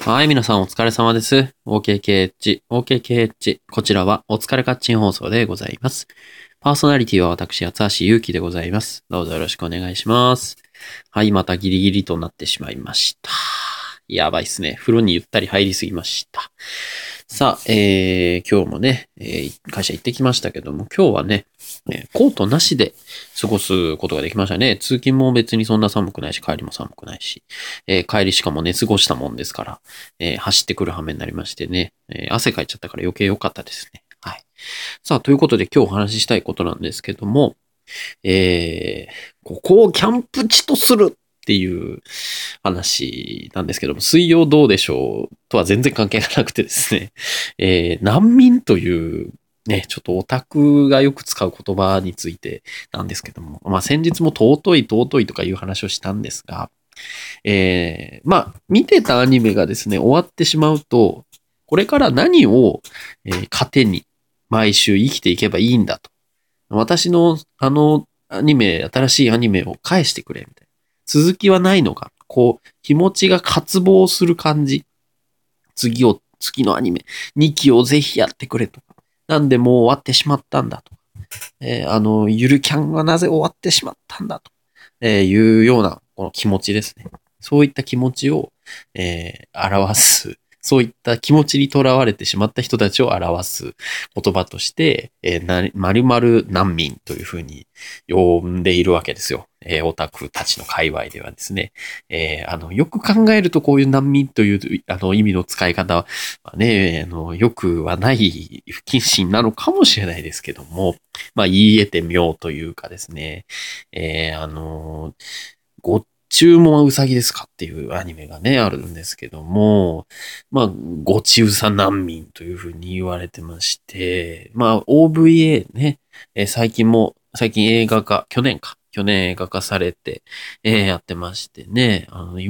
はい、皆さんお疲れ様です。OKKH。こちらはお疲れカッチン放送でございます。パーソナリティは私、八橋ゆうきでございます。どうぞよろしくお願いします。はい、またギリギリとなってしまいました。やばいっすね。風呂にゆったり入りすぎました。さあ、今日もね、会社行ってきましたけども、今日はね、コートなしで過ごすことができましたね。通勤も別にそんな寒くないし、帰りも寒くないし、帰りしかも寝過ごしたもんですから、走ってくる羽目になりましてね、汗かいちゃったから余計良かったですね。はい。さあ、ということで今日お話ししたいことなんですけども、ここをキャンプ地とするっていう話なんですけども、水曜どうでしょうとは全然関係がなくてですね、難民というね、ちょっとオタクがよく使う言葉についてなんですけども、まあ先日も尊いとかいう話をしたんですが、まあ見てたアニメがですね、終わってしまうと、これから何を、糧に毎週生きていけばいいんだと。私の新しいアニメを返してくれ、みたいな。続きはないのか。こう、気持ちが渇望する感じ。次のアニメ、2期をぜひやってくれと。なんでもう終わってしまったんだと。ゆるキャンはなぜ終わってしまったんだと、いうような、この気持ちですね。そういった気持ちを、表す、そういった気持ちにとらわれてしまった人たちを表す言葉として、〇〇難民というふうに呼んでいるわけですよ。オタクたちの界隈ではですね。よく考えるとこういう難民という、意味の使い方はね、よくはない不謹慎なのかもしれないですけども、まあ、言い得て妙というかですね、ご注文はウサギですかっていうアニメがね、あるんですけども、まあ、ごちうさ難民というふうに言われてまして、まあ、OVA ね、最近映画化、去年映画化されて、やってましてね、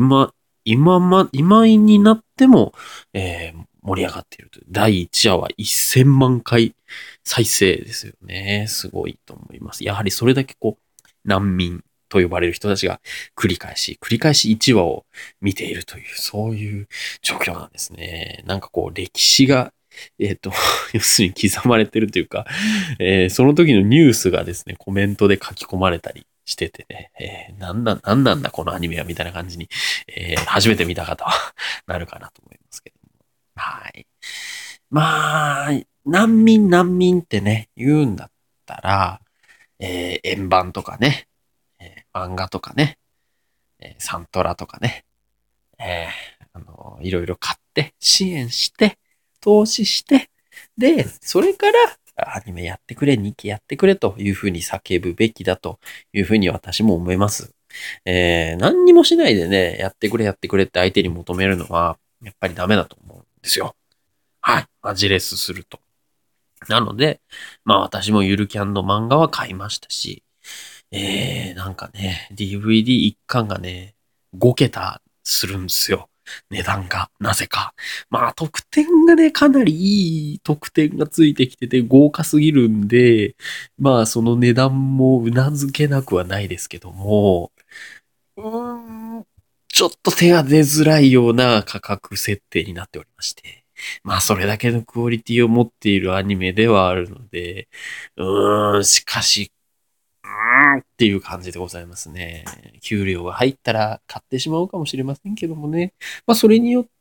今になっても、盛り上がっているという。第1話は1000万回再生ですよね。すごいと思います。やはりそれだけこう、難民と呼ばれる人たちが繰り返し1話を見ているという、そういう状況なんですね。なんかこう、歴史が、要するに刻まれてるというか、その時のニュースがですね、コメントで書き込まれたりしててね、なんなんだこのアニメはみたいな感じに、初めて見た方はなるかなと思いますけども。はい。まあ、難民ってね、言うんだったら、円盤とかね、漫画とかね、サントラとかね、いろいろ買って、支援して、投資して、で、それから、アニメやってくれ、2期やってくれというふうに叫ぶべきだというふうに私も思います。何にもしないでね、やってくれって相手に求めるのは、やっぱりダメだと思うんですよ。はい。マジレスすると。なので、まあ私もゆるキャンの漫画は買いましたし、なんかね、DVD1 巻がね、5桁するんですよ。値段が、なぜか。まあ、特典がね、かなりいい特典がついてきてて豪華すぎるんで、まあ、その値段も頷けなくはないですけども、うーん、ちょっと手が出づらいような価格設定になっておりまして。まあ、それだけのクオリティを持っているアニメではあるので、しかし、っていう感じでございますね。給料が入ったら買ってしまうかもしれませんけどもね。まあ、それによって、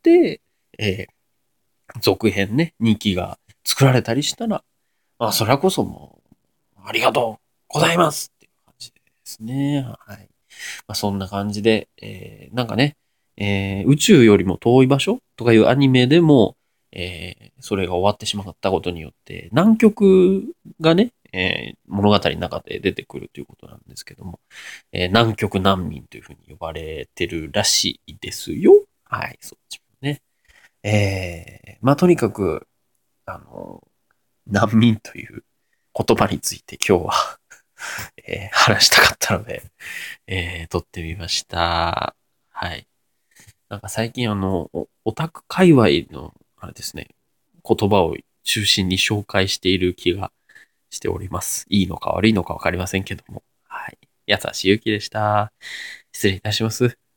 続編ね、2期が作られたりしたら、まあ、それはこそもう、ありがとうございますっていう感じですね。はい。まあ、そんな感じで、なんかね、宇宙よりも遠い場所とかいうアニメでも、それが終わってしまったことによって、南極がね、物語の中で出てくるということなんですけども、南極難民というふうに呼ばれてるらしいですよ。はい、そっちもね。まあ、とにかく、あの、難民という言葉について今日は話したかったので、撮ってみました。はい。なんか最近オタク界隈の、あれですね、言葉を中心に紹介している気がしております。いいのか悪いのかわかりませんけども。はい。やさしゆきでした。失礼いたします。